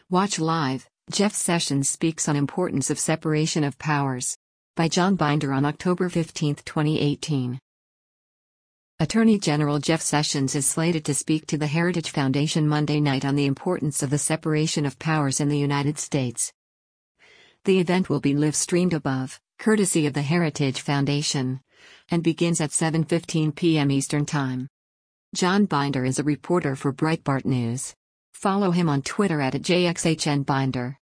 Watch live. Jeff Sessions speaks on importance of separation of powers. By John Binder on October 15, 2018. Attorney General Jeff Sessions is slated to speak to the Heritage Foundation Monday night on the importance of the separation of powers in the United States. The event will be live-streamed above, courtesy of the Heritage Foundation, and begins at 7:15 p.m. Eastern Time. John Binder is a reporter for Breitbart News. Follow him on Twitter at JXHNBinder.